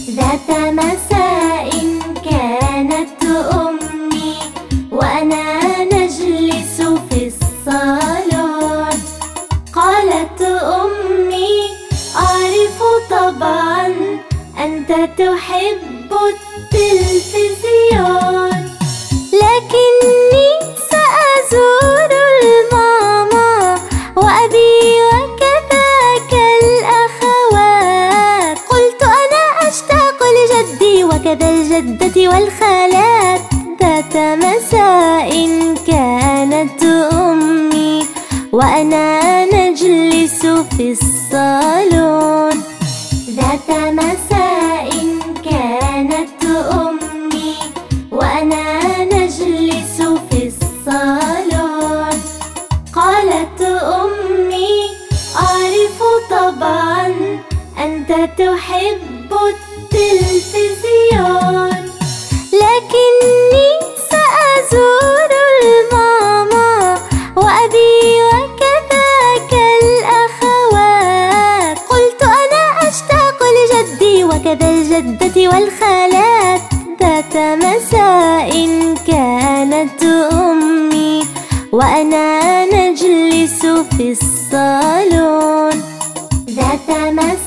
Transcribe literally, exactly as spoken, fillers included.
ذات مساء كانت أمي وأنا نجلس في الصالون. قالت أمي: أعرف طبعا أنت تحب التلفزيون، لكني سأزور الماما وأبي وكذاك الأخوات. قلت: أنا أشتاق لجدي وكذا الجدة والخالات. ذات مساء كانت أمي وأنا نجلس في الصالون. ذات مساء كانت أمي وأنا نجلس في الصالون. قالت أمي: أعرف طبعا أنت تحب التلفزيون، لكني سأزور الماما وأبي وكذاك الأخوات. قلت: أنا أشتاق لجدي وكذا الجدة والخالات. ذات مساء كانت أمي وأنا نجلس في الصالون. ذات مساء